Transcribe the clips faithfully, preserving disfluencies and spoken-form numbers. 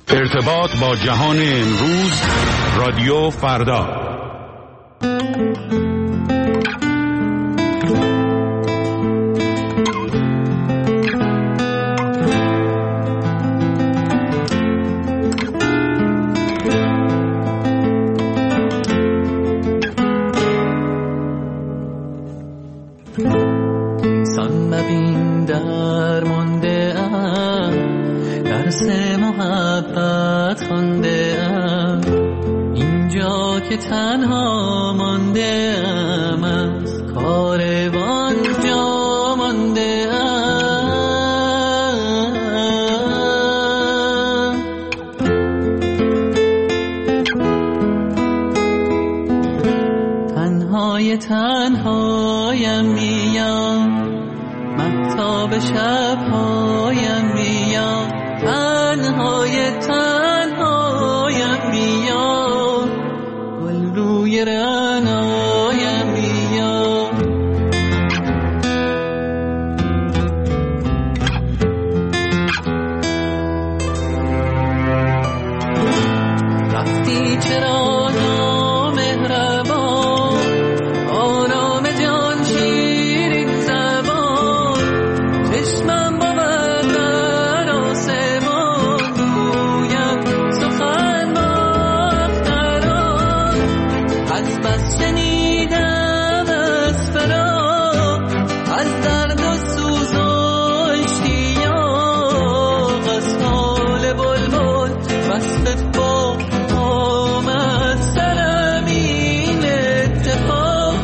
ارتباط با جهان امروز، رادیو فردا. سان مبین در مانده ام، درس محبت خونده ام، اینجا که تنها مانده ام، از کاروان جا مانده ام. تنهای تنهایم میام، مهتاب شبهایم میام، تنهای تنهایم میام، گل روی رعنایم میام. رفتی چرا نامهربان، آرام جان شیرین زبان، چشمم بود در آسمان، گویم سخن با اختران. از بس شنیدم از فراق، از درد و سوز و اشتیاق، از حال بلبل وصف با آمد سرم این اتفاق.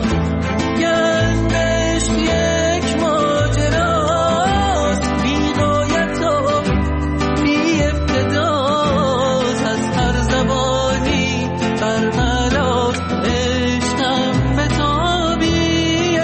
گردش یک ماجراست، بی غایت و بی ابتداست، از هر زبانی برملاست، عشقم به تا بی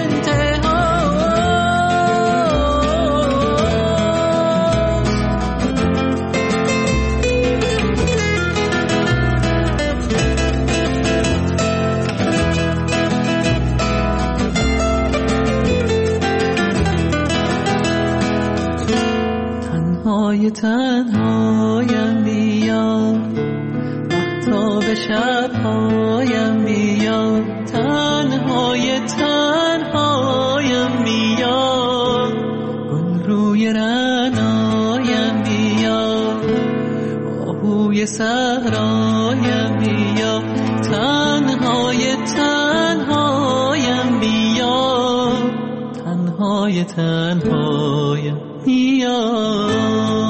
تنهای تنهایم میام، مهتاب شبهایم میام، تنهای تنهایم میام، گل روی رعنایم میام، آهوی صحرایم میام، تنهای تنهایم میام، تنهای تنهایم میام.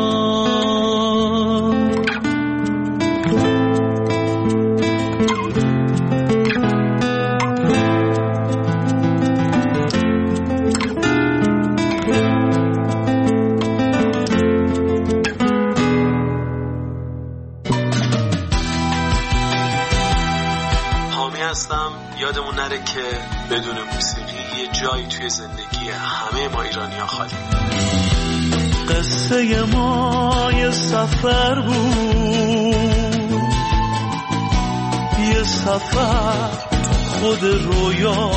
حامی هستم. یادمون نره که بدون موسیقی یه جایی توی زندگی همه ما ایرانی‌ها خالی. قصه ما یه سفر بود، یه سفر خود رویا،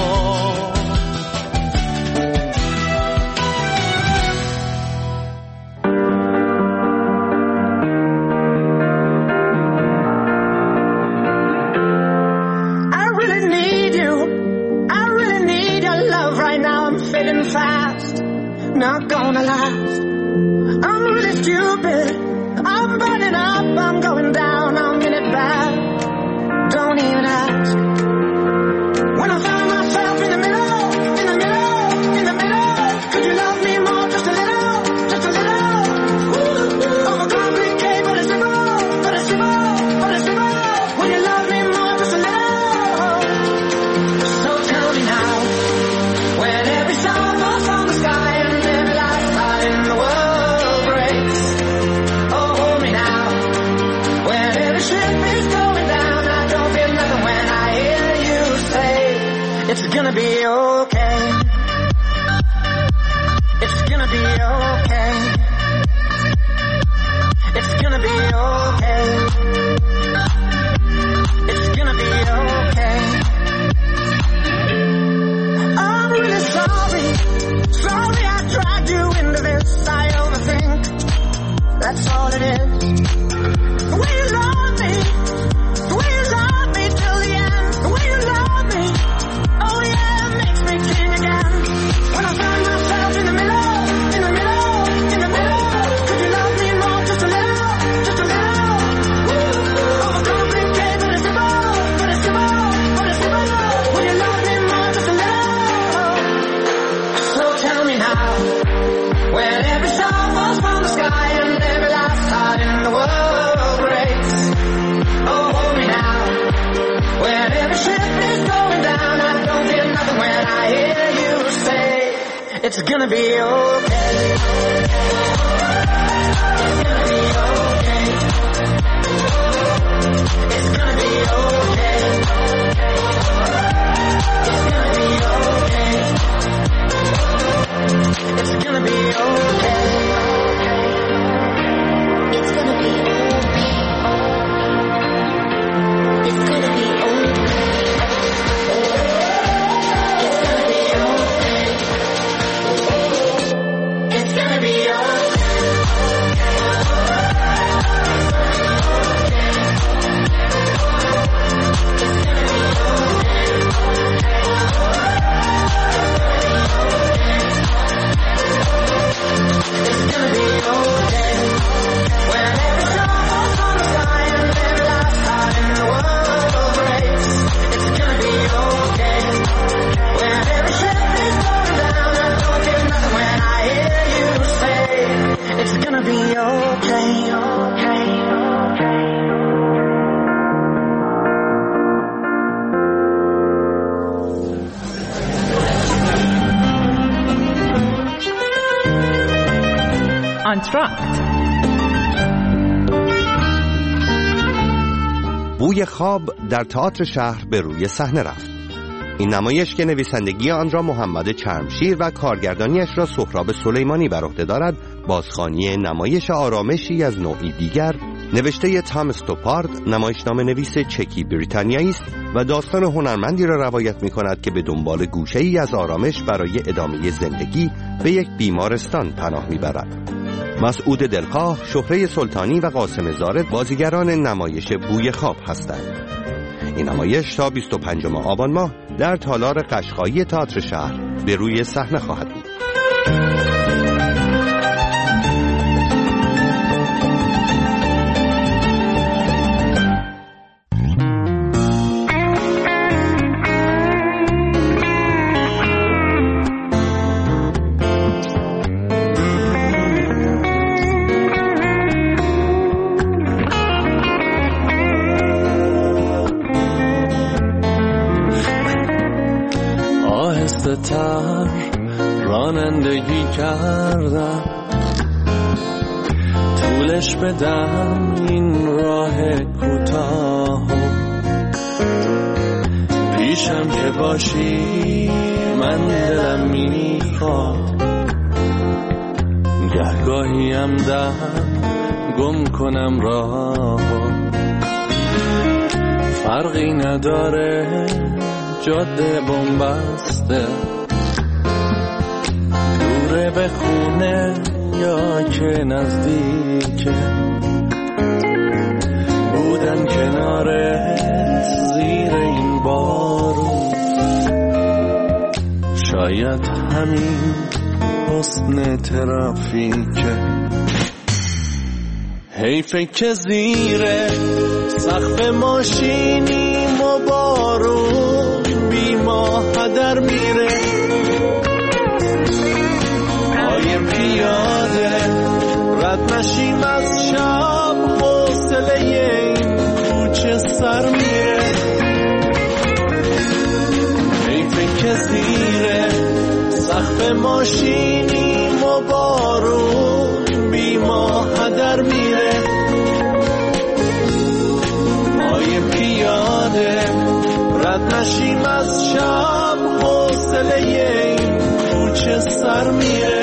not gonna last. I'm really stupid, I'm burning up, I'm going down, I'm in it bad. Don't even ask. When I found myself in the middle, in the middle, in the middle, could you love me more, just a little, just a little? Ooh, I'm a concrete cave, but it's simple, but it's simple, but it's simple. When you love me more, just a little. So tell me now, when every star falls from the sky, in the world breaks, oh hold me now, when every ship is going down, I don't feel nothing when I hear you say, it's gonna be okay, it's gonna be okay, it's gonna be okay, it's gonna be okay. I'm really sorry, sorry I dragged you into this, I overthink, that's all it is. It's gonna be okay. It's gonna be okay. It's gonna be okay. It's gonna be okay. It's gonna be okay. It's gonna be okay. It's gonna be آنتراکت. بوی خواب در تئاتر شهر به روی صحنه رفت. این نمایش که نویسندگی آن را محمد چرمشیر و کارگردانیش را سهراب سلیمانی بر عهده دارد، بازخوانی نمایش آرامشی از نوعی دیگر نوشته تام استوپارد، نمایشنامه نویس چکی بریتانیایی است و داستان هنرمندی را روایت می‌کند که به دنبال گوشه‌ای از آرامش برای ادامه زندگی به یک بیمارستان پناه می‌برد. مسعود دلخواه، شهره سلطانی و قاسم زارد بازیگران نمایش بوی خواب هستند. این نمایش تا بیست و پنجم آبان ماه در تالار قشقایی تئاتر شهر به روی صحنه خواهد بود. تر رانندگی کردم، طولش بدم این راه کوتاه، پیشم که باشی من دلم میخواد، گهگاهیم دم گم کنم راه، فرقی نداره جاده بنبسته، دوره به خونه یا که نزدیکه، بودن کنارت زیر این بارون، شاید همین حسن ترافیکه، حیفه که زیر سقف ماشینیم و بارون بی ما هدر میره، پای پیاده رد نشیم از شب، حوصله این کوچه سر میره، حیفه که زیر سقف ماشینیم و بارون بی ما هدر میره، پای پیاده رد نشیم از شب، حوصله این کوچه سر میره.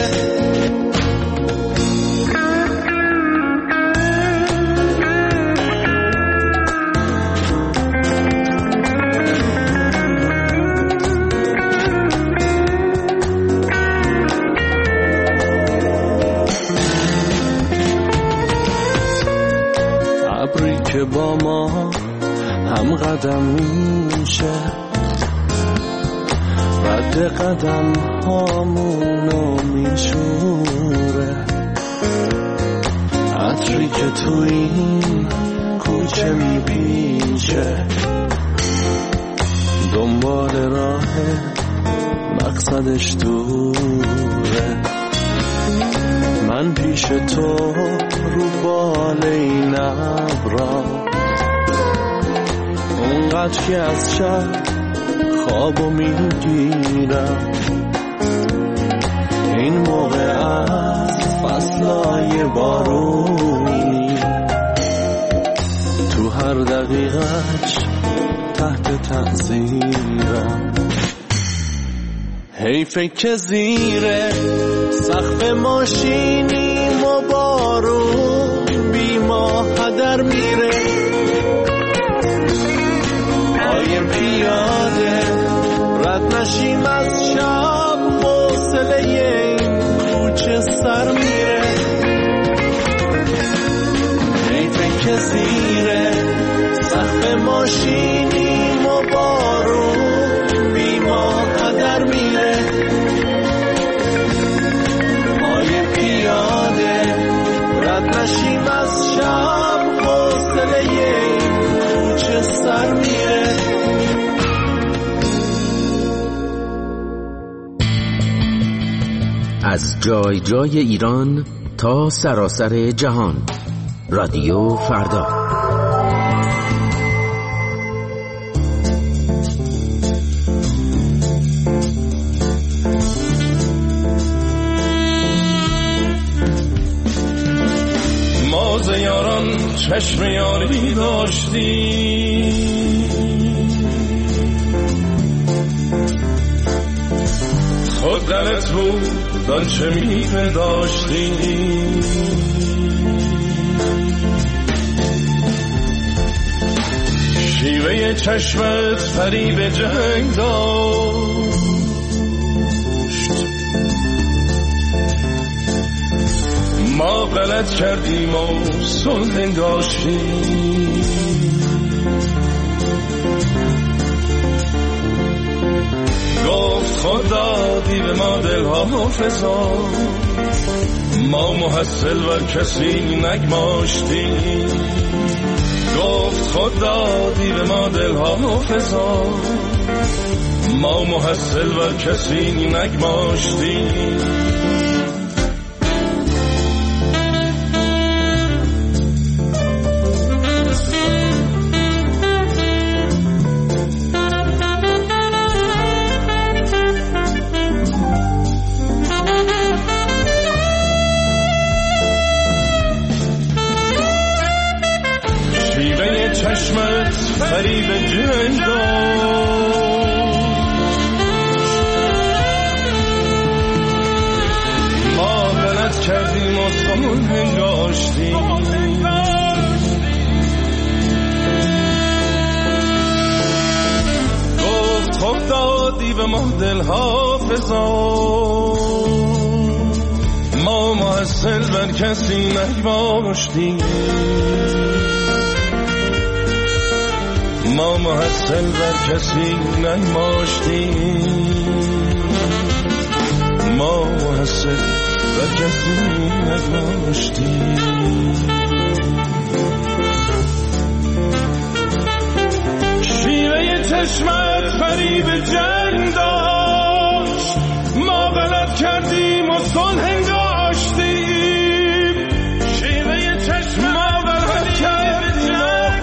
ابری که با ما هم قدم میشه، رد قدم هامونو میشوره، عطری که تو این کوچه میپیشه، دنبال راه مقصدش دوره، من پیش تو رو بال این ابرا، اونقدر که از شب خوابو میگیرم، این موقع از فصلای بارونی تو هر دقیقش تحت تأثیرم. حیفه که زیر سقف ماشینیم و بارون بی ما هدر میره. پایم پیاده رد نشیم از شب، حوصله این کوچه سر میره. حیفه که زیر سقف ماشینیم و بارون بی ما هدر میره. پای پیاده رد نشیم از شب، حوصله این کوچه سر میره. از جای جای ایران تا سراسر جهان، رادیو فردا. ما ز یاران چشم یاری داشتیم، خود دلت بود آنچه می‌پنداشتیم. شیوه چشمت فریب جنگ داشت، ما غلط کردیم و صلح انگاشتیم. گفت خود دادی به ما دلها حافظا، ما محصل و کسی نگماشتیم. گفت خود دادی به ما دلها حافظا، ما محصل و کسی نگماشتیم. چشمت فریب جنگ داشت، ما غلط کردیم و صلح انگاشتیم. گفت خود دادی به ما دل حافظا، ما محصل بر کسی نگماشتیم. ما محصل بر کسی نگماشتیم، ما محصل بر کسی نگماشتیم. شیوه چشمت فریب جنگ داشت، ما غلط کردیم و صلح انگاشتیم. شیوه چشمت ما غلط کردیم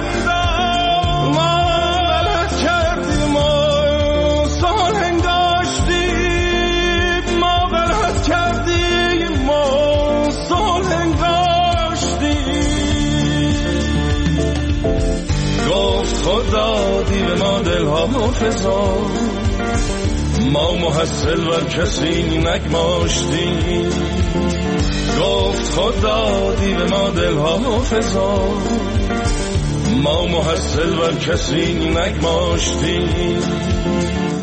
دادی به ما دلها حافظا، ما محصل بر کسی نگماشتیم. گفت خود دادی به ما دلها حافظا، ما محصل بر کسی نگماشتیم.